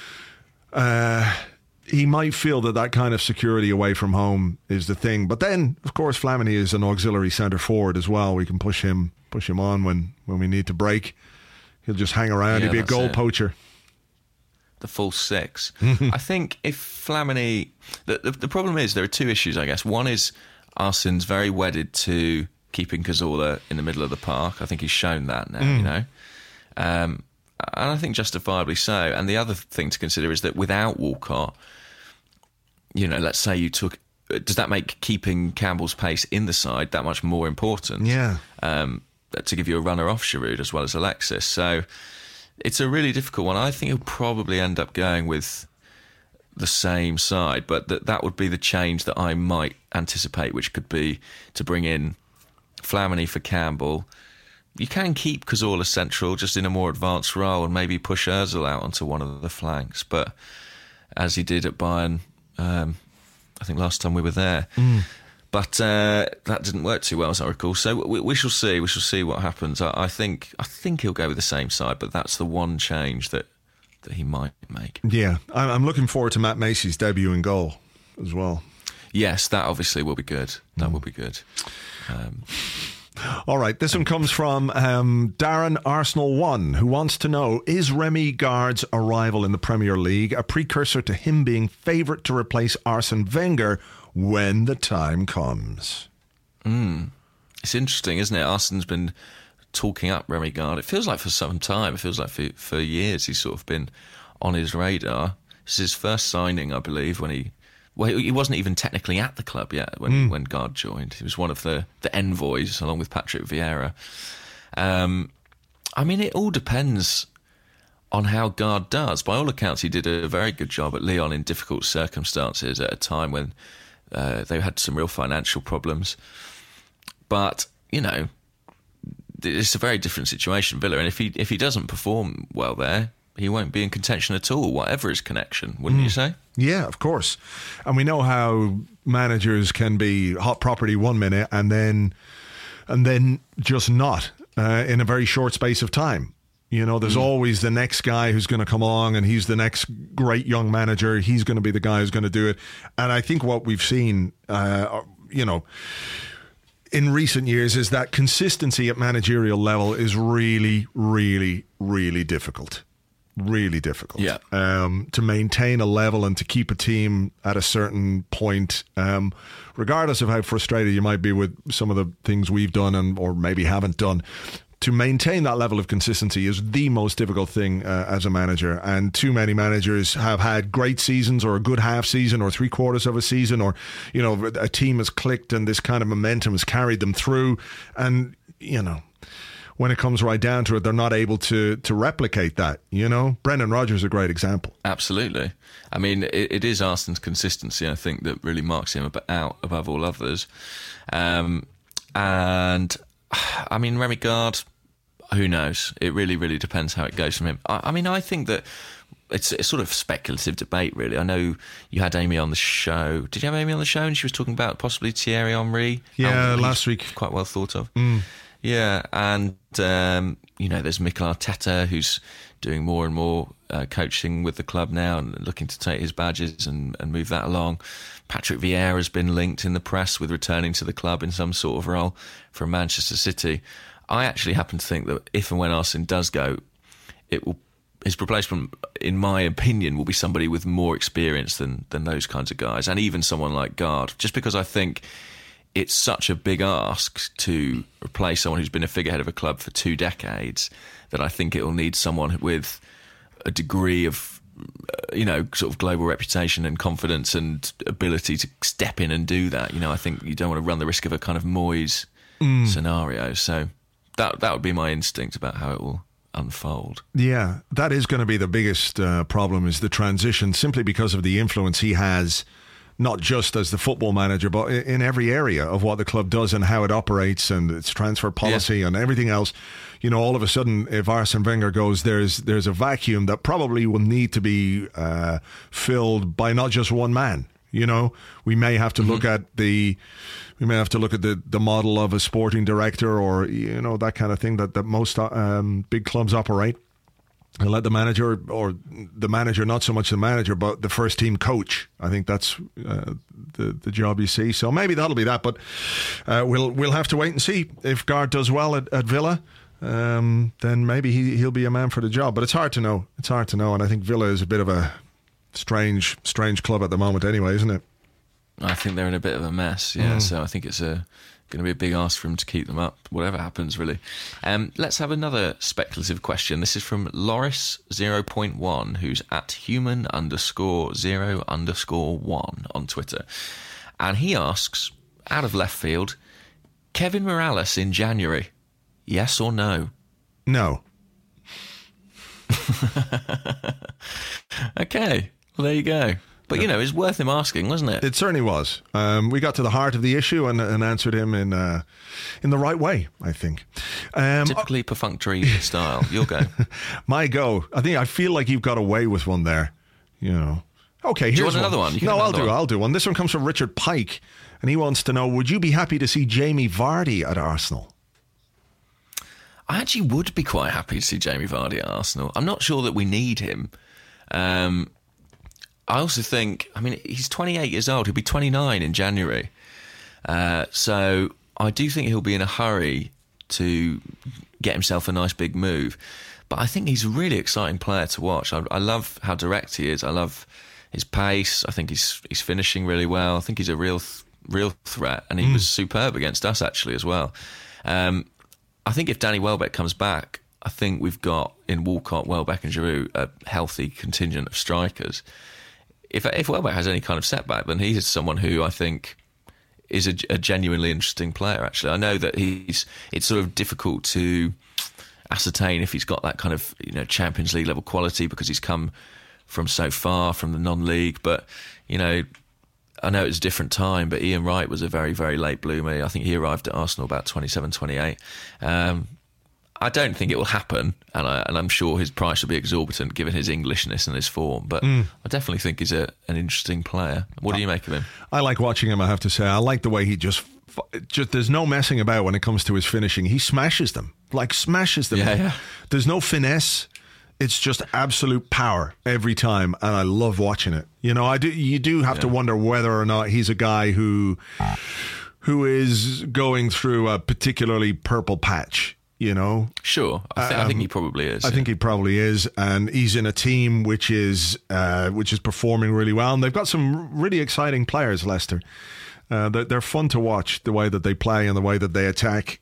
he might feel that kind of security away from home is the thing. But then, of course, Flamini is an auxiliary centre forward as well. We can push him on when we need to break. He'll just hang around. He'll be a goal poacher. The full six. I think if Flamini... The problem is there are two issues, I guess. One is Arsene's very wedded to keeping Cazorla in the middle of the park. I think he's shown that now, and I think justifiably so. And the other thing to consider is that without Walcott, let's say you took... Does that make keeping Campbell's pace in the side that much more important? Yeah. To give you a runner off Giroud as well as Alexis. So it's a really difficult one. I think he'll probably end up going with the same side, but that would be the change that I might anticipate, which could be to bring in Flamini for Campbell. You can keep Cazorla central just in a more advanced role and maybe push Ozil out onto one of the flanks, but as he did at Bayern, I think last time we were there. But that didn't work too well, as I recall. So we shall see. We shall see what happens. I think he'll go with the same side, but that's the one change that he might make. Yeah, I'm looking forward to Matt Macy's debut in goal as well. Yes, that obviously will be good. That will be good. All right, this one comes from Darren Arsenal 1, who wants to know, is Remy Gard's arrival in the Premier League a precursor to him being favourite to replace Arsene Wenger when the time comes? It's interesting, isn't it? Arsene's been talking up Remy Gard. It feels like for some time. It feels like for years he's sort of been on his radar. This is his first signing, I believe, when he wasn't even technically at the club yet when Gard joined. He was one of the envoys along with Patrick Vieira. I mean, it all depends on how Gard does. By all accounts, he did a very good job at Lyon in difficult circumstances at a time when they had some real financial problems. But, it's a very different situation, Villa. And if he doesn't perform well there, he won't be in contention at all, whatever his connection, wouldn't you say? Yeah, of course. And we know how managers can be hot property one minute and then just not in a very short space of time. You know, there's always the next guy who's going to come along, and he's the next great young manager. He's going to be the guy who's going to do it. And I think what we've seen, in recent years is that consistency at managerial level is really, really, really difficult. Really difficult. Yeah. To maintain a level and to keep a team at a certain point, regardless of how frustrated you might be with some of the things we've done or maybe haven't done. To maintain that level of consistency is the most difficult thing as a manager, and too many managers have had great seasons or a good half season or 3/4 of a season, or a team has clicked and this kind of momentum has carried them through, and when it comes right down to it, they're not able to replicate that. Brendan Rodgers is a great example. Absolutely. I mean, it is Arsenal's consistency, I think, that really marks him out above all others. And I mean, Remy Gard, who knows? It really, really depends how it goes from him. I think that it's sort of speculative debate, really. I know you had Amy on the show. Did you have Amy on the show? And she was talking about possibly Thierry Henry. Yeah, last week. Quite well thought of. Yeah, and, there's Mikel Arteta, who's doing more and more coaching with the club now and looking to take his badges and move that along. Patrick Vieira has been linked in the press with returning to the club in some sort of role from Manchester City. I actually happen to think that if and when Arsene does go, his replacement, in my opinion, will be somebody with more experience than those kinds of guys, and even someone like Gard, just because I think it's such a big ask to replace someone who's been a figurehead of a club for 2 decades that I think it will need someone with a degree of sort of global reputation and confidence and ability to step in and do that. I think you don't want to run the risk of a kind of Moyes scenario. So that would be my instinct about how it will unfold. Yeah, that is going to be the biggest problem, is the transition, simply because of the influence he has, not just as the football manager, but in every area of what the club does and how it operates and its transfer policy and everything else. All of a sudden, if Arsene Wenger goes, there's a vacuum that probably will need to be filled by not just one man. We may have to look at the model of a sporting director, or that kind of thing that most big clubs operate. And let the manager, not so much the manager, but the first team coach. I think that's the job you see. So maybe that'll be that. But we'll have to wait and see. If Gard does well at Villa, then maybe he'll be a man for the job. But it's hard to know. And I think Villa is a bit of a strange club at the moment anyway, isn't it? I think they're in a bit of a mess, yeah. So I think it's going to be a big ask for him to keep them up, whatever happens, really. Let's have another speculative question. This is from Loris 0.1, who's at human_0_1 on Twitter. And he asks, out of left field, Kevin Morales in January, yes or no? No. Okay, well, there you go. But, it's worth him asking, wasn't it? It certainly was. We got to the heart of the issue and answered him in the right way, I think. Typically perfunctory style. You'll go. My go. I feel like you've got away with one there. Okay, here's Do you want another one? I'll do one. This one comes from Richard Pike, and he wants to know, would you be happy to see Jamie Vardy at Arsenal? I actually would be quite happy to see Jamie Vardy at Arsenal. I'm not sure that we need him. I also think, he's 28 years old. He'll be 29 in January. So I do think he'll be in a hurry to get himself a nice big move. But I think he's a really exciting player to watch. I love how direct he is. I love his pace. I think he's finishing really well. I think he's a real threat. And he was superb against us, actually, as well. I think if Danny Welbeck comes back, I think we've got in Walcott, Welbeck and Giroud a healthy contingent of strikers. If Welbeck has any kind of setback, then he is someone who I think is a genuinely interesting player, actually. I know that it's sort of difficult to ascertain if he's got that kind of Champions League level quality because he's come from so far from the non-league. But, I know it was a different time, but Ian Wright was a very, very late bloomer. I think he arrived at Arsenal about 27, 28. I don't think it will happen, and I'm sure his price will be exorbitant given his Englishness and his form. But I definitely think he's an interesting player. What do you make of him? I like watching him, I have to say. I like the way he just there's no messing about when it comes to his finishing. He smashes them. Yeah. There's no finesse. It's just absolute power every time, and I love watching it. You know, you do have to wonder whether or not he's a guy who is going through a particularly purple patch, you know? Sure. I think he probably is. I think he probably is, and he's in a team which is performing really well, and they've got some really exciting players, Leicester. They're fun to watch, the way that they play and the way that they attack.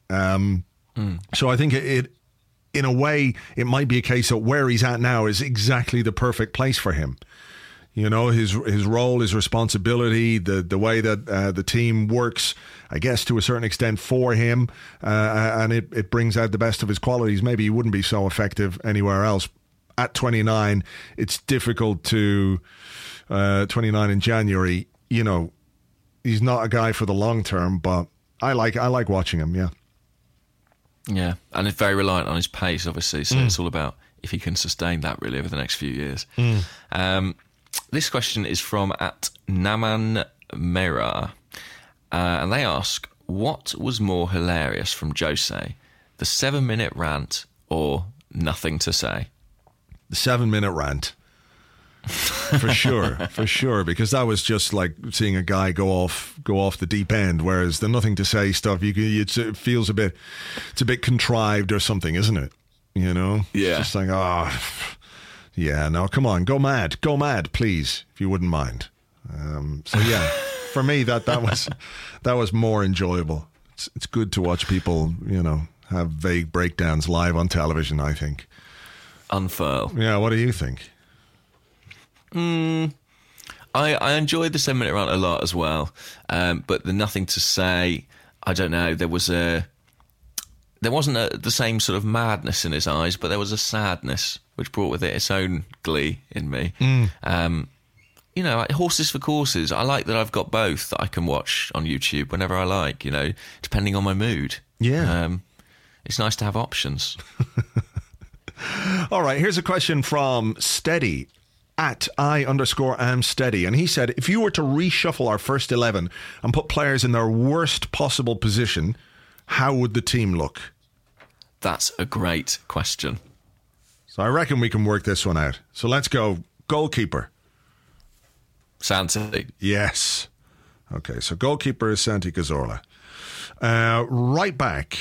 So I think it in a way, it might be a case of where he's at now is exactly the perfect place for him. You know, his role, his responsibility, the way that the team works, I guess, to a certain extent for him, and it brings out the best of his qualities. Maybe he wouldn't be so effective anywhere else. At 29, it's difficult to 29 in January. You know, he's not a guy for the long term, but I like watching him. Yeah. Yeah, and it's very reliant on his pace, obviously. So it's all about if he can sustain that really over the next few years. This question is from @Naman Mera, and they ask, what was more hilarious from Jose, the 7-minute rant or nothing to say? The 7-minute rant. For sure, because that was just like seeing a guy go off the deep end, whereas the nothing to say stuff, it feels it's a bit contrived or something, isn't it? You know? Yeah. It's just like, yeah, no, come on, go mad, please, if you wouldn't mind. So yeah, for me that was more enjoyable. It's good to watch people, you know, have vague breakdowns live on television, I think. Unfurl. Yeah, what do you think? I enjoyed the 7-minute rant a lot as well, but the nothing to say, I don't know, there wasn't the same sort of madness in his eyes, but there was a sadness which brought with it its own glee in me. You know, like horses for courses, I like that I've got both that I can watch on YouTube whenever I like, you know, depending on my mood. Yeah. It's nice to have options. All right, here's a question from Steady @I_am steady, and he said, if you were to reshuffle our first 11 and put players in their worst possible position, how would the team look? That's a great question. So I reckon we can work this one out. So let's go goalkeeper. Santi. Yes. Okay, so goalkeeper is Santi Cazorla. Right back.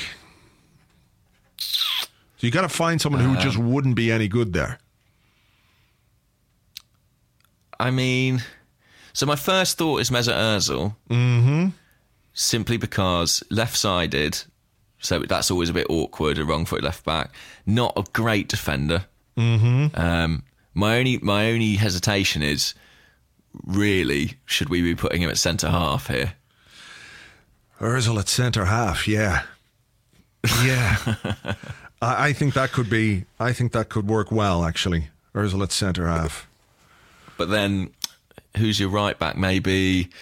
So you got to find someone who just wouldn't be any good there. I mean, so my first thought is Mesut Ozil. Simply because left-sided, so that's always a bit awkward, a wrong-footed left-back. Not a great defender. My only hesitation is, really, should we be putting him at centre-half here? Ozil at centre-half, yeah. Yeah. I think that could work well, actually. Ozil at centre-half. But then, who's your right back? Maybe.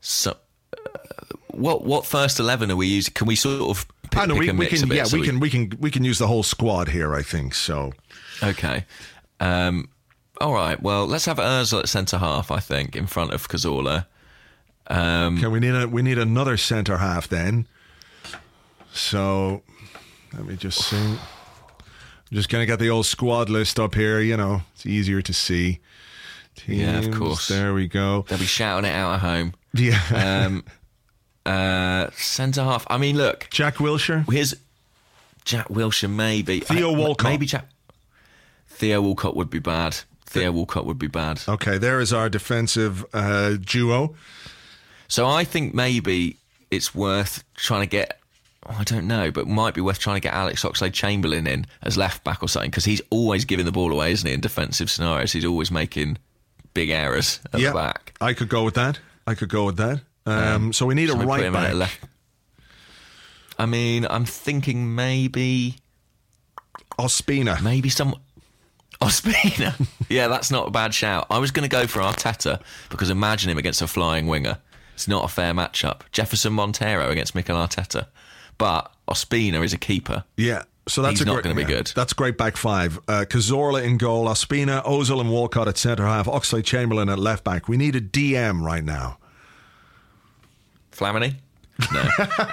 What first 11 are we using? Can we sort of pick a mix a bit? Yeah, we can use the whole squad here, I think. So. Okay. All right. Well, let's have Ozil at centre half. I think in front of Cazorla. Okay, we need another centre half then. So, let me just see. I'm just gonna get the old squad list up here. You know, it's easier to see. Teams, yeah, of course. There we go. They'll be shouting it out at home. Yeah. Centre half. I mean, look. Jack Wilshere. Here's Jack Wilshere, maybe. Theo Walcott. Maybe Theo Walcott would be bad. Okay, there is our defensive duo. So I think maybe it's worth trying to get, I don't know, but it might be worth trying to get Alex Oxlade-Chamberlain in as left back or something, because he's always giving the ball away, isn't he, in defensive scenarios? He's always making big errors at the back. I could go with that. So we need a right back. I mean, I'm thinking maybe Ospina. Ospina. Yeah, that's not a bad shout. I was going to go for Arteta, because imagine him against a flying winger. It's not a fair matchup. Jefferson Montero against Mikel Arteta. But Ospina is a keeper. Yeah. So that's he's not going to be good. That's great back five. Cazorla in goal, Ospina, Ozil and Walcott at centre half, Oxlade-Chamberlain at left back. We need a DM right now. Flamini? No.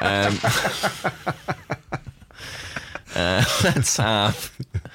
Let's have.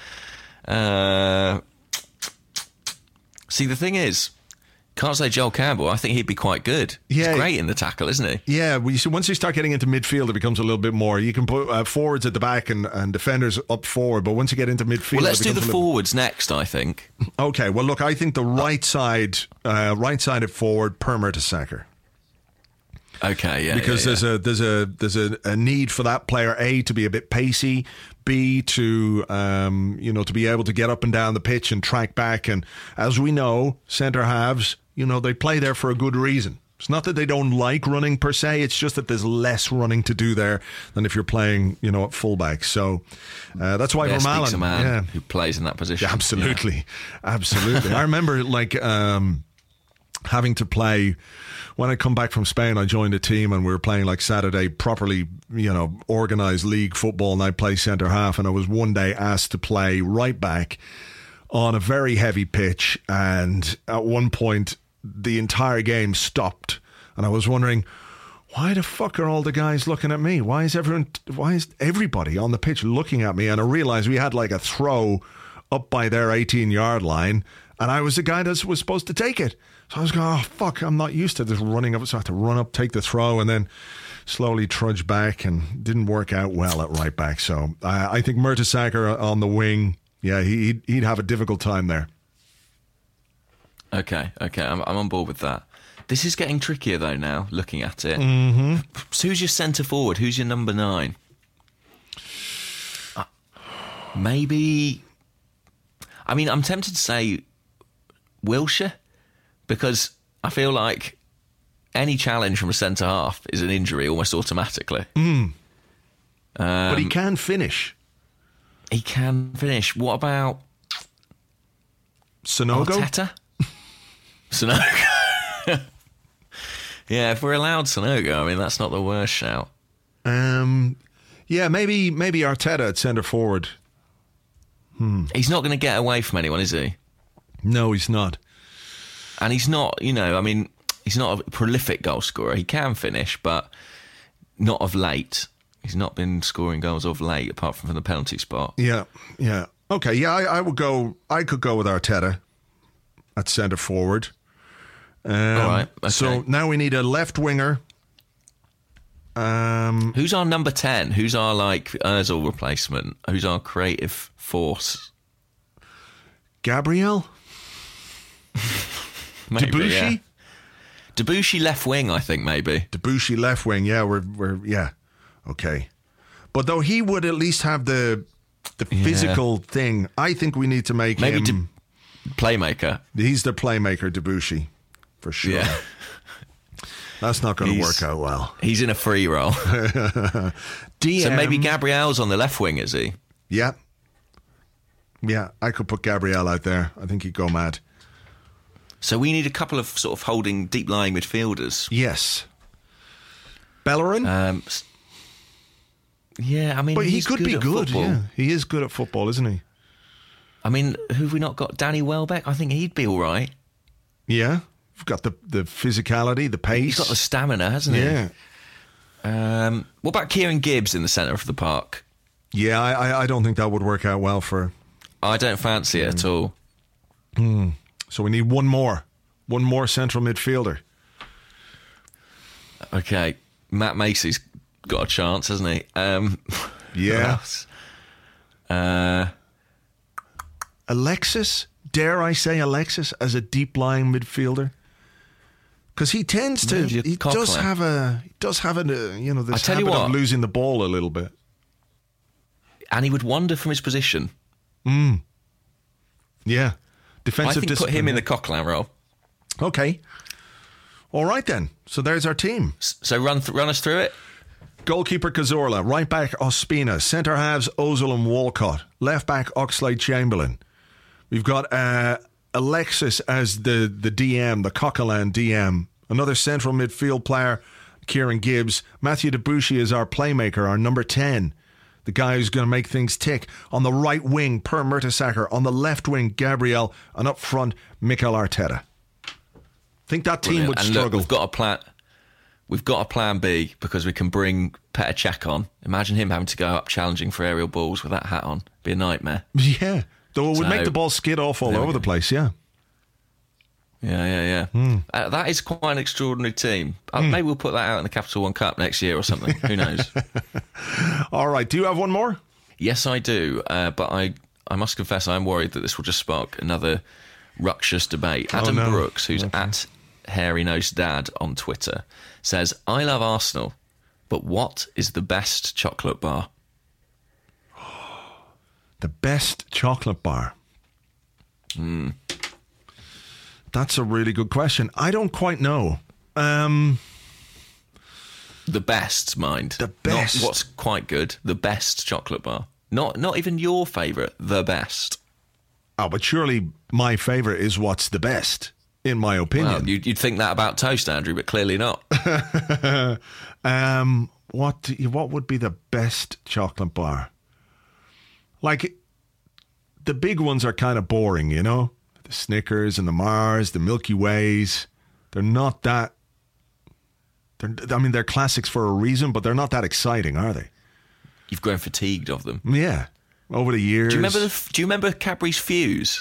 See, the thing is, can't say Joel Campbell. I think he'd be quite good. Yeah. He's great in the tackle, isn't he? Yeah, once you start getting into midfield, it becomes a little bit more. You can put forwards at the back and defenders up forward, but once you get into midfield... Well, let's do the forwards next, I think. Okay, well, look, I think the right sided forward, Per Mertesacker. Okay, yeah. Because there's a need for that player, A, to be a bit pacey, B, to to be able to get up and down the pitch and track back. And as we know, centre halves, they play there for a good reason. It's not that they don't like running per se, it's just that there's less running to do there than if you're playing, at fullback. So that's why Vermaelen, speaks a man who plays in that position. Yeah, absolutely. I remember having to play. When I come back from Spain, I joined a team and we were playing like Saturday, properly, organised league football, and I play centre half, and I was one day asked to play right back on a very heavy pitch, and at one point the entire game stopped, and I was wondering, why the fuck are all the guys looking at me? Why is everybody on the pitch looking at me? And I realised we had like a throw up by their 18-yard line, and I was the guy that was supposed to take it. So I was going, oh, fuck, I'm not used to this running up. So I had to run up, take the throw, and then slowly trudge back, and didn't work out well at right back. So I think Mertesacker on the wing, yeah, he'd have a difficult time there. Okay, I'm on board with that. This is getting trickier, though, now, looking at it. Mm-hmm. So who's your centre forward? Who's your number 9? Maybe... I mean, I'm tempted to say Wilshere, because I feel like any challenge from a centre half is an injury almost automatically. But he can finish. He can finish. What about Sonogo? Arteta? Sonogo. Yeah, if we're allowed Sonogo, I mean, that's not the worst shout. Yeah, maybe Arteta at centre forward. He's not going to get away from anyone, is he? No, he's not. And he's not, he's not a prolific goal scorer. He can finish, but not of late. He's not been scoring goals of late, apart from the penalty spot. Yeah. Okay, yeah, I could go with Arteta at centre forward. All right. Okay. So now we need a left winger. Who's our number 10? Who's our Ozil replacement? Who's our creative force? Gabriel? Maybe, Debussy? Yeah. Debussy left wing, I think, maybe. Debussy left wing, yeah, we're yeah. Okay. But though he would at least have the physical thing, I think we need to make him... playmaker. He's the playmaker, Debussy, for sure. Yeah. That's not going to work out well. He's in a free role. So maybe Gabriel's on the left wing, is he? Yeah. Yeah, I could put Gabriel out there. I think he'd go mad. So we need a couple of sort of holding deep-lying midfielders. Yes. Bellerin? Yeah, I mean, but he could be good. Football. Yeah, he is good at football, isn't he? I mean, who have we not got? Danny Welbeck? I think he'd be all right. Yeah. We've got the physicality, the pace. He's got the stamina, hasn't he? Yeah. What about Kieran Gibbs in the centre of the park? Yeah, I don't think that would work out well for... I don't fancy it at all. So we need one more central midfielder. Okay, Matt Macy's got a chance, hasn't he? Yeah. Alexis? Dare I say Alexis as a deep-lying midfielder? Because he tends to... He does have this habit of losing the ball a little bit. And he would wander from his position. Yeah. Defensive I think put him in the Coquelin role. Okay. All right then. So there's our team. So run us through it. Goalkeeper Cazorla, right back Ospina, centre halves Ozil and Walcott, left back Oxlade-Chamberlain. We've got Alexis as the DM, the Coquelin DM. Another central midfield player, Kieran Gibbs. Mathieu Debussy is our playmaker, our number 10. the guy who's going to make things tick. On the right wing, Per Mertesacker. On the left wing, Gabriel. And up front, Mikel Arteta. I think that team would struggle. Look, we've got a plan B because we can bring Petr Cech on. Imagine him having to go up challenging for aerial balls with that hat on. Be a nightmare. Yeah. Though it would make the ball skid off all over the place, yeah. Yeah. That is quite an extraordinary team. Maybe we'll put that out in the Capital One Cup next year or something. Who knows? All right. Do you have one more? Yes, I do. But I must confess, I'm worried that this will just spark another ructious debate. Adam Brooks, who's at Hairy Nosed Dad on Twitter, says, I love Arsenal, but what is the best chocolate bar? The best chocolate bar? That's a really good question. I don't quite know. The best, mind. The best. Not what's quite good. The best chocolate bar. Not even your favourite. The best. Oh, but surely my favourite is what's the best, in my opinion. Well, you'd think that about toast, Andrew, but clearly not. What would be the best chocolate bar? Like, the big ones are kind of boring, you know? The Snickers and the Mars, the Milky Ways. They're not that... They're classics for a reason, but they're not that exciting, are they? You've grown fatigued of them. Yeah, over the years. Do you remember Cadbury's Fuse?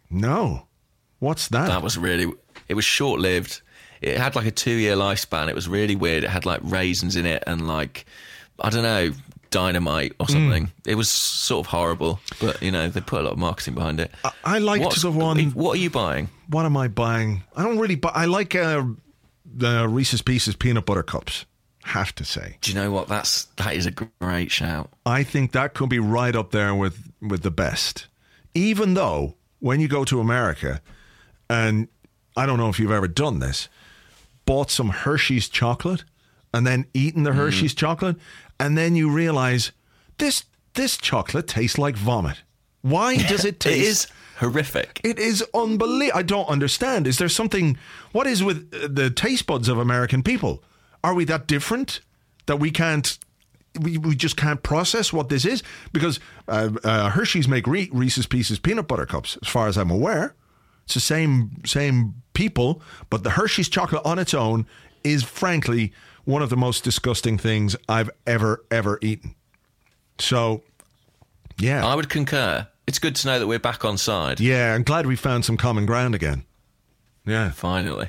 No. What's that? That was it was short-lived. It had like a 2-year lifespan. It was really weird. It had like raisins in it and like, I don't know, dynamite or something. It was sort of horrible, but you know, they put a lot of marketing behind it. I liked the one... What are you buying? What am I buying? I don't really buy... I like the Reese's Pieces peanut butter cups, have to say. Do you know what? That is a great shout. I think that could be right up there with the best. Even though, when you go to America, and I don't know if you've ever done this, bought some Hershey's chocolate and then eaten the Hershey's chocolate, and then you realize this chocolate tastes like vomit. Why does it taste... It is horrific. It is unbelievable. I don't understand. Is there something... What is with the taste buds of American people? Are we that different that we can't... We just can't process what this is? Because Hershey's make Reese's Pieces peanut butter cups, as far as I'm aware. It's the same people, but the Hershey's chocolate on its own is, frankly, one of the most disgusting things I've ever eaten. So, yeah. I would concur. It's good to know that we're back on side. Yeah, I'm glad we found some common ground again. Yeah. Finally.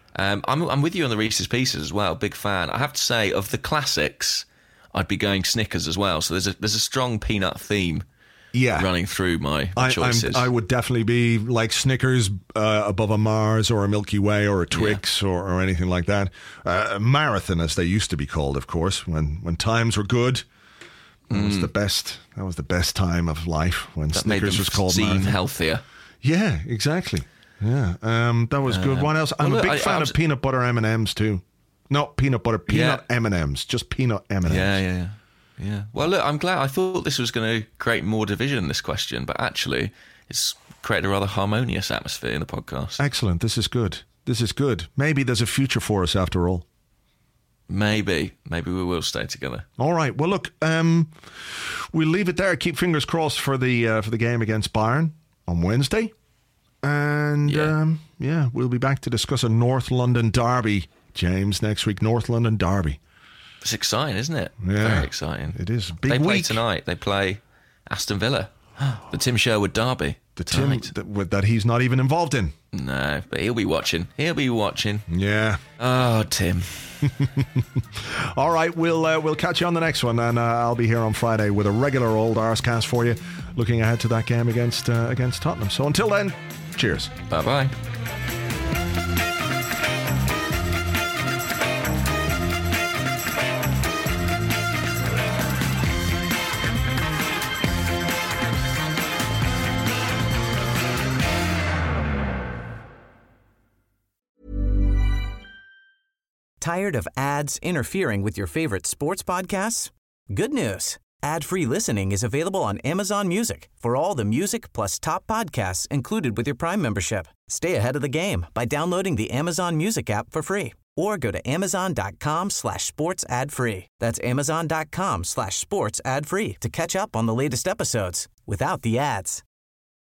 I'm with you on the Reese's Pieces as well. Big fan. I have to say, of the classics, I'd be going Snickers as well. So there's a strong peanut theme running through my choices. I would definitely be like Snickers above a Mars or a Milky Way or a Twix or anything like that. Marathon, as they used to be called, of course, when times were good. That was the best. That was the best time of life when that Snickers was called seem Marathon. Healthier. Yeah, exactly. Yeah, that was good. What else? I'm a big fan of peanut butter M&Ms too. Not peanut butter, peanut M&Ms. Just peanut M&Ms. Yeah. Well, look, I'm glad. I thought this was going to create more division, this question, but actually it's created a rather harmonious atmosphere in the podcast. Excellent. This is good. Maybe there's a future for us after all. Maybe we will stay together. All right. Well, look, we'll leave it there. Keep fingers crossed for the game against Bayern on Wednesday. And we'll be back to discuss a North London derby, James, next week. North London derby. It's exciting, isn't it? Yeah, very exciting. It is. Big they play week tonight. They play Aston Villa, the Tim Sherwood derby. The Tim that he's not even involved in. No, but he'll be watching. Yeah. Oh, Tim. All right, we'll catch you on the next one, and I'll be here on Friday with a regular old Arscast for you, looking ahead to that game against Tottenham. So until then, cheers. Bye-bye. Tired of ads interfering with your favorite sports podcasts? Good news. Ad-free listening is available on Amazon Music for all the music plus top podcasts included with your Prime membership. Stay ahead of the game by downloading the Amazon Music app for free or go to amazon.com/sports ad free. That's amazon.com/sports ad free to catch up on the latest episodes without the ads.